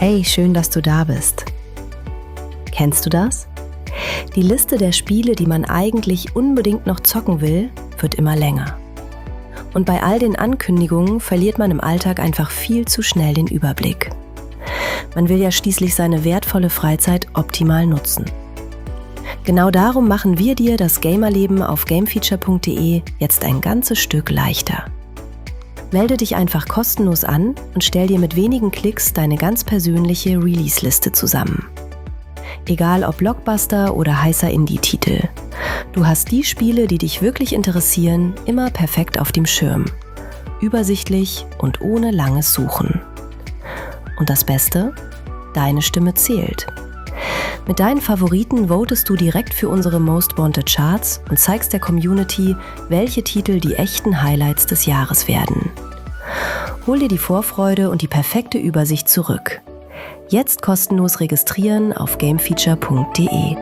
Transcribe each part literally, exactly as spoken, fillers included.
Hey, schön, dass du da bist. Kennst du das? Die Liste der Spiele, die man eigentlich unbedingt noch zocken will, wird immer länger. Und bei all den Ankündigungen verliert man im Alltag einfach viel zu schnell den Überblick. Man will ja schließlich seine wertvolle Freizeit optimal nutzen. Genau darum machen wir dir das Gamerleben auf gamefeature punkt de jetzt ein ganzes Stück leichter. Melde dich einfach kostenlos an und stell dir mit wenigen Klicks deine ganz persönliche Release-Liste zusammen. Egal ob Blockbuster oder heißer Indie-Titel. Du hast die Spiele, die dich wirklich interessieren, immer perfekt auf dem Schirm. Übersichtlich und ohne langes Suchen. Und das Beste? Deine Stimme zählt. Mit deinen Favoriten votest du direkt für unsere Most Wanted Charts und zeigst der Community, welche Titel die echten Highlights des Jahres werden. Hol dir die Vorfreude und die perfekte Übersicht zurück. Jetzt kostenlos registrieren auf gamefeature punkt de.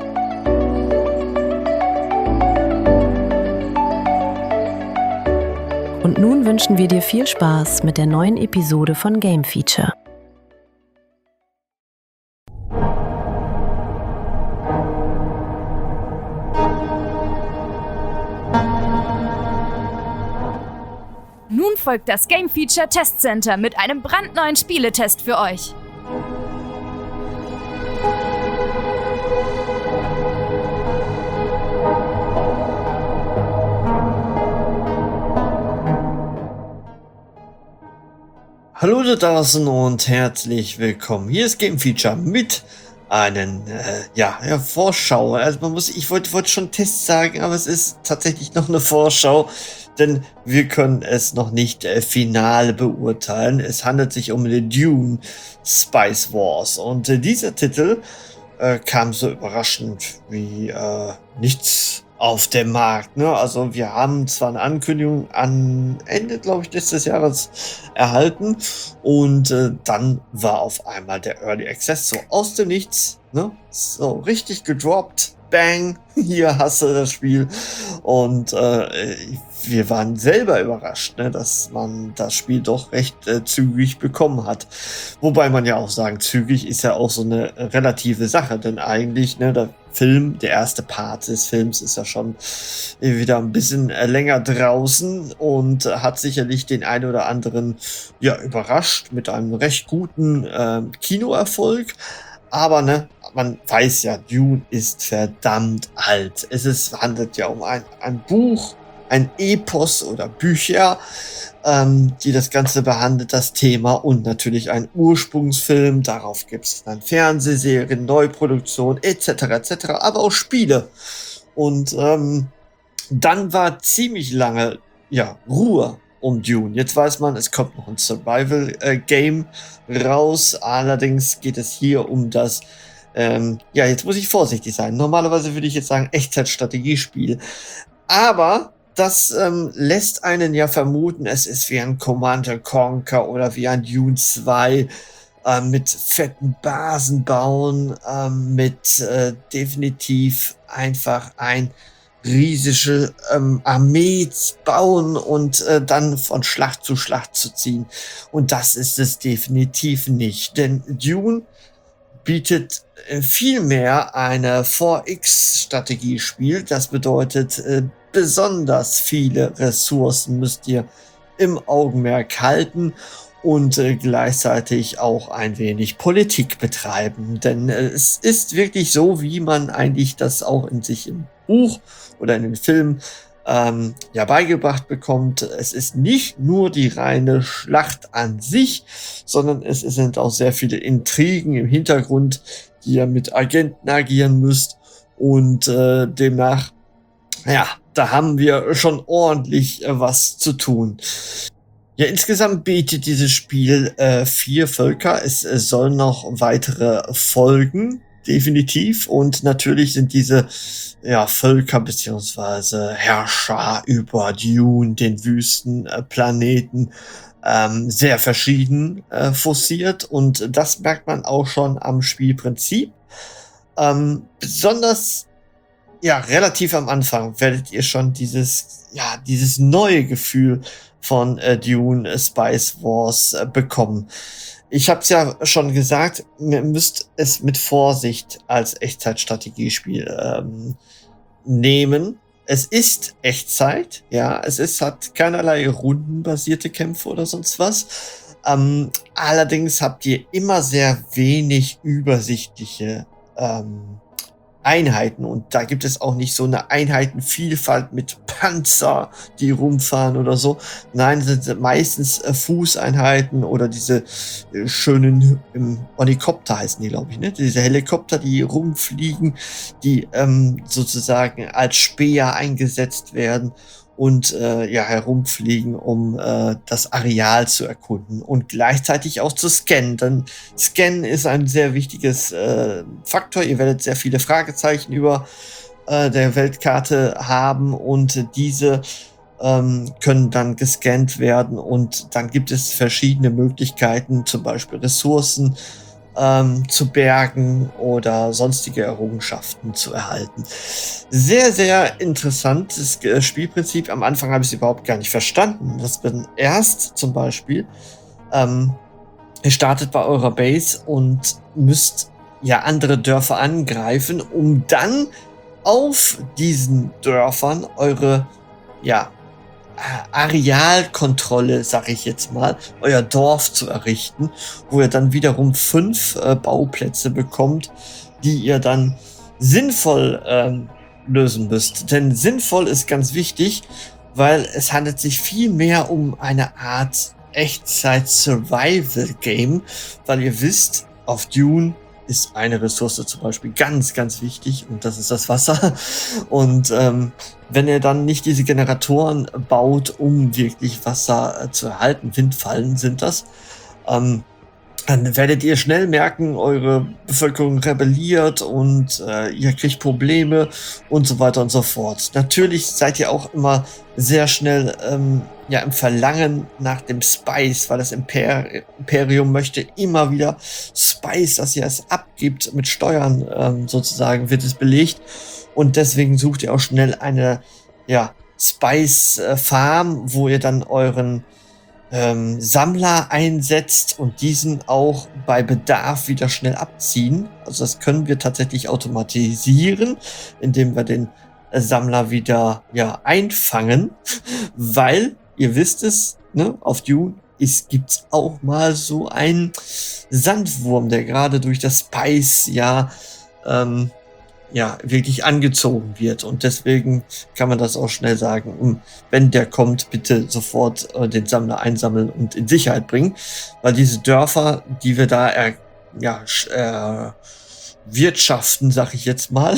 Und nun wünschen wir dir viel Spaß mit der neuen Episode von Game Feature. Nun folgt das Game Feature Test Center mit einem brandneuen Spieletest für euch. Hallo da draußen und herzlich willkommen. Hier ist Game Feature mit einen äh, ja, ja, Vorschau. Also man muss, ich wollte wollt schon Test sagen, aber es ist tatsächlich noch eine Vorschau, denn wir können es noch nicht äh, final beurteilen. Es handelt sich um The Dune Spice Wars und äh, dieser Titel äh, kam so überraschend wie äh, nichts auf dem Markt. Ne? Also wir haben zwar eine Ankündigung an Ende, glaube ich, letztes Jahres erhalten und äh, dann war auf einmal der Early Access so aus dem Nichts, ne? So richtig gedroppt. Bang, hier hast du das Spiel. Und äh, wir waren selber überrascht, ne, dass man das Spiel doch recht äh, zügig bekommen hat. Wobei man ja auch sagen, zügig ist ja auch so eine relative Sache, denn eigentlich, ne, der Film, der erste Part des Films ist ja schon wieder ein bisschen äh, länger draußen und äh, hat sicherlich den einen oder anderen ja überrascht mit einem recht guten äh, Kinoerfolg. Aber ne, man weiß ja, Dune ist verdammt alt. Es ist, handelt ja um ein, ein Buch, ein Epos oder Bücher, ähm, die das Ganze behandelt, das Thema, und natürlich ein Ursprungsfilm. Darauf gibt es dann Fernsehserien, Neuproduktion et cetera et cetera, aber auch Spiele. Und ähm, dann war ziemlich lange ja Ruhe um Dune. Jetzt weiß man, es kommt noch ein Survival-Game äh, raus. Allerdings geht es hier um das, ähm, ja, jetzt muss ich vorsichtig sein. Normalerweise würde ich jetzt sagen Echtzeitstrategiespiel. Aber das ähm, lässt einen ja vermuten, es ist wie ein Command and Conquer oder wie ein Dune zwei äh, mit fetten Basen bauen, äh, mit äh, definitiv einfach ein riesige ähm, Armee bauen und äh, dann von Schlacht zu Schlacht zu ziehen. Und das ist es definitiv nicht. Denn Dune bietet äh, vielmehr eine vier X-Strategiespiel. Das bedeutet, äh, besonders viele Ressourcen müsst ihr im Augenmerk halten und äh, gleichzeitig auch ein wenig Politik betreiben. Denn äh, es ist wirklich so, wie man eigentlich das auch in sich im Buch oder in den Film ähm, ja beigebracht bekommt. Es ist nicht nur die reine Schlacht an sich, sondern es sind auch sehr viele Intrigen im Hintergrund, die ihr mit Agenten agieren müsst. Und äh, demnach, ja, da haben wir schon ordentlich äh, was zu tun. Ja, insgesamt bietet dieses Spiel äh, vier Völker. Es äh, sollen noch weitere folgen, definitiv. Und natürlich sind diese ja, Völker beziehungsweise Herrscher über Dune, den Wüstenplaneten, äh, ähm, sehr verschieden äh, forciert. Und das merkt man auch schon am Spielprinzip. Ähm, besonders ja, relativ am Anfang werdet ihr schon dieses, ja, dieses neue Gefühl von äh, Dune äh, Spice Wars äh, bekommen. Ich habe es ja schon gesagt, ihr müsst es mit Vorsicht als Echtzeitstrategiespiel ähm, nehmen. Es ist Echtzeit, ja, es ist, hat keinerlei rundenbasierte Kämpfe oder sonst was. Ähm, allerdings habt ihr immer sehr wenig übersichtliche ähm, Einheiten und da gibt es auch nicht so eine Einheitenvielfalt mit Panzer, die rumfahren oder so. Nein, es sind meistens äh, Fußeinheiten oder diese äh, schönen ähm, Ornikopter heißen die, glaube ich, ne? Diese Helikopter, die rumfliegen, die ähm, sozusagen als Späher eingesetzt werden und äh, ja, herumfliegen, um äh, das Areal zu erkunden und gleichzeitig auch zu scannen. Denn Scannen ist ein sehr wichtiges äh, Faktor. Ihr werdet sehr viele Fragezeichen über äh, der Weltkarte haben und diese ähm, können dann gescannt werden und dann gibt es verschiedene Möglichkeiten, zum Beispiel Ressourcen Ähm, zu bergen oder sonstige Errungenschaften zu erhalten. Sehr, sehr interessantes äh, Spielprinzip. Am Anfang habe ich es überhaupt gar nicht verstanden. Das bin erst zum Beispiel, ähm, ihr startet bei eurer Base und müsst ja andere Dörfer angreifen, um dann auf diesen Dörfern eure, ja, Arealkontrolle, sag ich jetzt mal, euer Dorf zu errichten, wo ihr dann wiederum fünf äh, Bauplätze bekommt, die ihr dann sinnvoll ähm, lösen müsst. Denn sinnvoll ist ganz wichtig, weil es handelt sich viel mehr um eine Art Echtzeit-Survival-Game, weil ihr wisst, auf Dune ist eine Ressource zum Beispiel ganz, ganz wichtig und das ist das Wasser. Und ähm, wenn ihr dann nicht diese Generatoren baut, um wirklich Wasser äh, zu erhalten, Windfallen sind das, ähm, dann werdet ihr schnell merken, eure Bevölkerung rebelliert und äh, ihr kriegt Probleme und so weiter und so fort. Natürlich seid ihr auch immer sehr schnell ähm, ja, im Verlangen nach dem Spice, weil das Imper Imperium möchte immer wieder Spice, dass ihr es abgibt mit Steuern ähm, sozusagen, wird es belegt. Und deswegen sucht ihr auch schnell eine ja, Spice-Farm, wo ihr dann euren ähm, Sammler einsetzt und diesen auch bei Bedarf wieder schnell abziehen. Also das können wir tatsächlich automatisieren, indem wir den äh, Sammler wieder ja, einfangen, weil ihr wisst es, ne, auf Dune es gibt auch mal so einen Sandwurm, der gerade durch das Spice ja ähm, ja, wirklich angezogen wird. Und deswegen kann man das auch schnell sagen, um, wenn der kommt, bitte sofort äh, den Sammler einsammeln und in Sicherheit bringen. Weil diese Dörfer, die wir da er, ja, äh, wirtschaften, sag ich jetzt mal,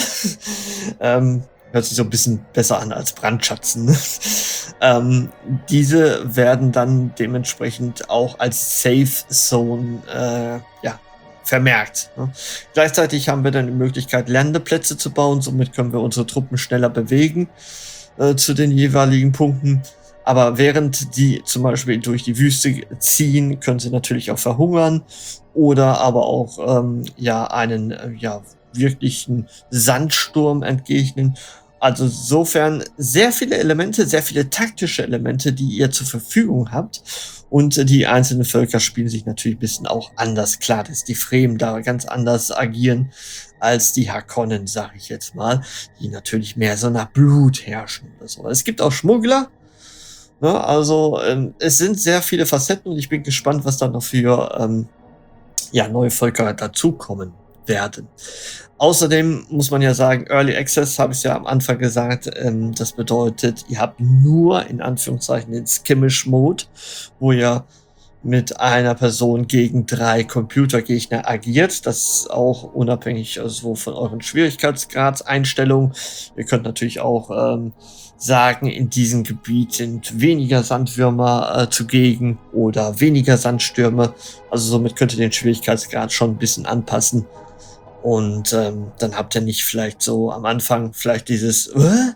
ähm, hört sich so ein bisschen besser an als Brandschatzen. Ne? ähm, diese werden dann dementsprechend auch als Safe Zone äh, ja, vermerkt. Ne? Gleichzeitig haben wir dann die Möglichkeit, Landeplätze zu bauen. Somit können wir unsere Truppen schneller bewegen äh, zu den jeweiligen Punkten. Aber während die zum Beispiel durch die Wüste ziehen, können sie natürlich auch verhungern oder aber auch ähm, ja einen äh, ja wirklichen Sandsturm entgegnen. Also insofern sehr viele Elemente, sehr viele taktische Elemente, die ihr zur Verfügung habt. Und die einzelnen Völker spielen sich natürlich ein bisschen auch anders. Klar, dass die Fremen da ganz anders agieren als die Harkonnen, sage ich jetzt mal, die natürlich mehr so nach Blut herrschen oder so. Es gibt auch Schmuggler. Ne? Also ähm, es sind sehr viele Facetten und ich bin gespannt, was da noch für ähm, ja, neue Völker dazukommen werden. Außerdem muss man ja sagen, Early Access, habe ich ja am Anfang gesagt, ähm, das bedeutet, ihr habt nur in Anführungszeichen den Skirmish-Mode, wo ihr mit einer Person gegen drei Computergegner agiert. Das ist auch unabhängig also von euren Schwierigkeitsgradseinstellungen. Ihr könnt natürlich auch ähm, sagen, in diesem Gebiet sind weniger Sandwürmer äh, zugegen oder weniger Sandstürme. Also somit könnt ihr den Schwierigkeitsgrad schon ein bisschen anpassen. Und ähm, dann habt ihr nicht vielleicht so am Anfang vielleicht dieses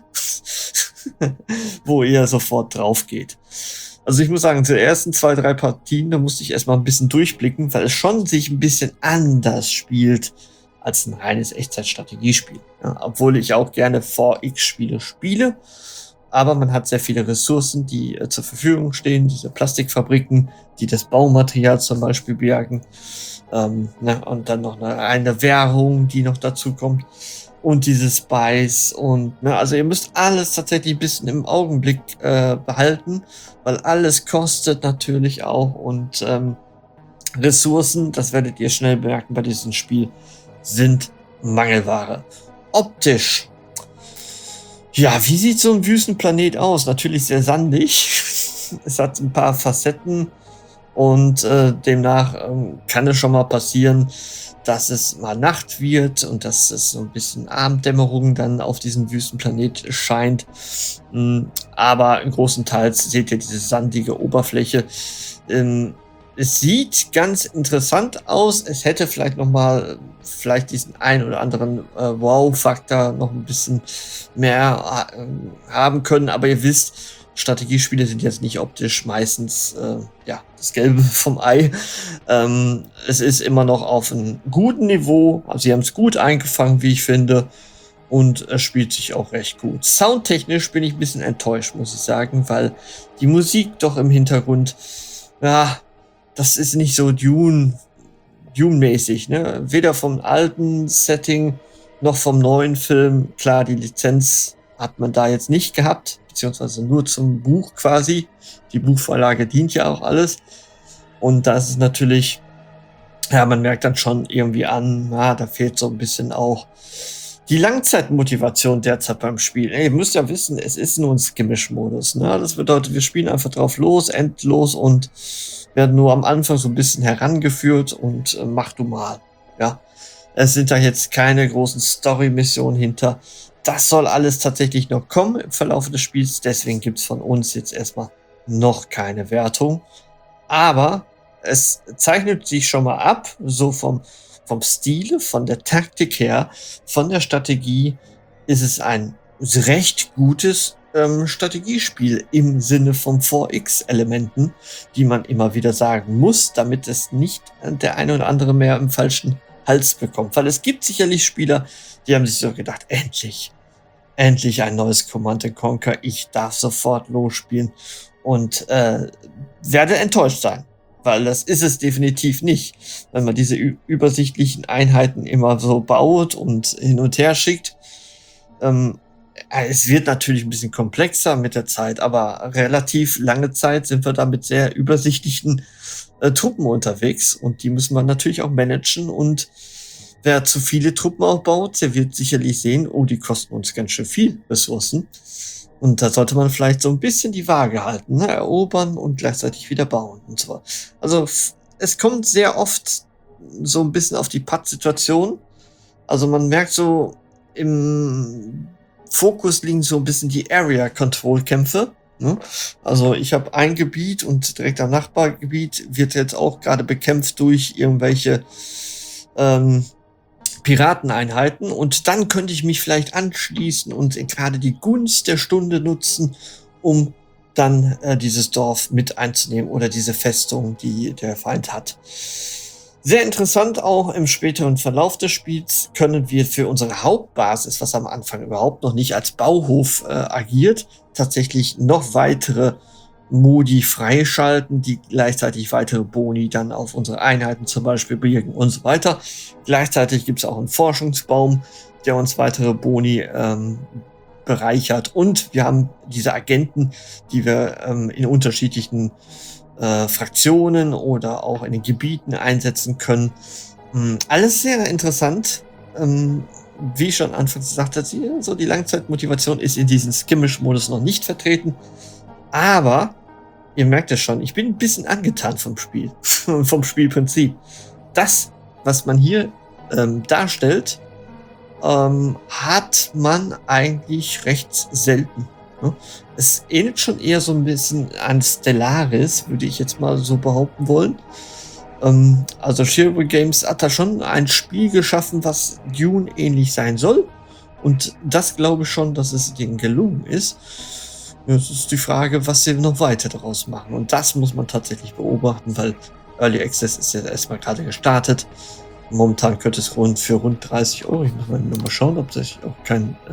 wo ihr sofort drauf geht. Also ich muss sagen, zu den ersten zwei, drei Partien, da musste ich erstmal ein bisschen durchblicken, weil es schon sich ein bisschen anders spielt als ein reines Echtzeitstrategiespiel. Ja, obwohl ich auch gerne vier X-Spiele spiele. aber man hat sehr viele Ressourcen, die äh, zur Verfügung stehen, diese Plastikfabriken, die das Baumaterial zum Beispiel bergen, ähm, ne, und dann noch eine, eine Währung, die noch dazu kommt und diese Spice und, ne, also ihr müsst alles tatsächlich ein bisschen im Augenblick äh, behalten, weil alles kostet natürlich auch und ähm, Ressourcen, das werdet ihr schnell merken bei diesem Spiel, sind Mangelware. Optisch. Ja, wie sieht so ein Wüstenplanet aus? Natürlich sehr sandig. Es hat ein paar Facetten und äh, demnach ähm, kann es schon mal passieren, dass es mal Nacht wird und dass es so ein bisschen Abenddämmerung dann auf diesem Wüstenplanet scheint. Ähm, aber im großen Teil seht ihr diese sandige Oberfläche. Ähm, Es sieht ganz interessant aus. Es hätte vielleicht noch mal vielleicht diesen ein oder anderen äh, Wow-Faktor noch ein bisschen mehr äh, haben können. Aber ihr wisst, Strategiespiele sind jetzt nicht optisch meistens äh, ja, das Gelbe vom Ei. Ähm, es ist immer noch auf einem guten Niveau. Also sie haben es gut eingefangen, wie ich finde. Und es spielt sich auch recht gut. Soundtechnisch bin ich ein bisschen enttäuscht, muss ich sagen, weil die Musik doch im Hintergrund, ja, das ist nicht so Dune, Dune-mäßig, ne? Weder vom alten Setting noch vom neuen Film. Klar, die Lizenz hat man da jetzt nicht gehabt, beziehungsweise nur zum Buch quasi. Die Buchvorlage dient ja auch alles. Und das ist natürlich, ja, man merkt dann schon irgendwie an, na, da fehlt so ein bisschen auch die Langzeitmotivation derzeit beim Spiel. Ey, ihr müsst ja wissen, es ist nur ein Skirmish-Modus, ne? Das bedeutet, wir spielen einfach drauf los, endlos und werden nur am Anfang so ein bisschen herangeführt und äh, mach du mal, ja. Es sind da jetzt keine großen Story-Missionen hinter. Das soll alles tatsächlich noch kommen im Verlauf des Spiels, deswegen gibt's von uns jetzt erstmal noch keine Wertung. Aber es zeichnet sich schon mal ab, so vom, vom Stile, von der Taktik her, von der Strategie ist es ein recht gutes Ähm, Strategiespiel im Sinne von vier X-Elementen, die man immer wieder sagen muss, damit es nicht der eine oder andere mehr im falschen Hals bekommt. Weil es gibt sicherlich Spieler, die haben sich so gedacht, endlich, endlich ein neues Command and Conquer, ich darf sofort losspielen und äh, werde enttäuscht sein. Weil das ist es definitiv nicht. Wenn man diese übersichtlichen Einheiten immer so baut und hin und her schickt, ähm, es wird natürlich ein bisschen komplexer mit der Zeit, aber relativ lange Zeit sind wir da mit sehr übersichtlichen äh, Truppen unterwegs und die müssen wir natürlich auch managen und wer zu viele Truppen aufbaut, der wird sicherlich sehen, oh, die kosten uns ganz schön viel Ressourcen und da sollte man vielleicht so ein bisschen die Waage halten, ne? Erobern und gleichzeitig wieder bauen und so. Also es kommt sehr oft so ein bisschen auf die Pattsituation, also man merkt so im Fokus liegen so ein bisschen die Area-Control-Kämpfe. Ne? Also ich habe ein Gebiet und direkt am Nachbargebiet wird jetzt auch gerade bekämpft durch irgendwelche ähm, Pirateneinheiten und dann könnte ich mich vielleicht anschließen und gerade die Gunst der Stunde nutzen, um dann äh, dieses Dorf mit einzunehmen oder diese Festung, die der Feind hat. Sehr interessant auch im späteren Verlauf des Spiels können wir für unsere Hauptbasis, was am Anfang überhaupt noch nicht als Bauhof äh, agiert, tatsächlich noch weitere Modi freischalten, die gleichzeitig weitere Boni dann auf unsere Einheiten zum Beispiel birgen und so weiter. Gleichzeitig gibt es auch einen Forschungsbaum, der uns weitere Boni ähm, bereichert und wir haben diese Agenten, die wir ähm, in unterschiedlichen Äh, Fraktionen oder auch in den Gebieten einsetzen können. Ähm, alles sehr interessant. Ähm, wie ich schon anfangs gesagt habe, so die Langzeitmotivation ist in diesem Skirmish-Modus noch nicht vertreten. Aber ihr merkt es schon, ich bin ein bisschen angetan vom Spiel, vom Spielprinzip. Das, was man hier ähm, darstellt, ähm, hat man eigentlich recht selten. Es ähnelt schon eher so ein bisschen an Stellaris, würde ich jetzt mal so behaupten wollen. Ähm, also Shareable Games hat da schon ein Spiel geschaffen, was Dune ähnlich sein soll. Und das glaube ich schon, dass es denen gelungen ist. Jetzt ist die Frage, was sie noch weiter daraus machen. Und das muss man tatsächlich beobachten, weil Early Access ist ja erstmal gerade gestartet. Momentan könnte es rund für rund dreißig Euro, ich muss mal, mal schauen, ob es auch kein äh,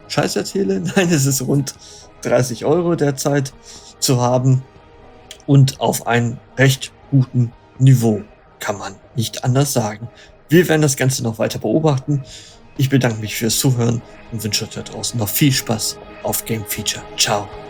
Scheiß erzähle. Nein, es ist rund dreißig Euro derzeit zu haben und auf einem recht guten Niveau, kann man nicht anders sagen. Wir werden das Ganze noch weiter beobachten. Ich bedanke mich fürs Zuhören und wünsche euch da draußen noch viel Spaß auf Game Feature. Ciao.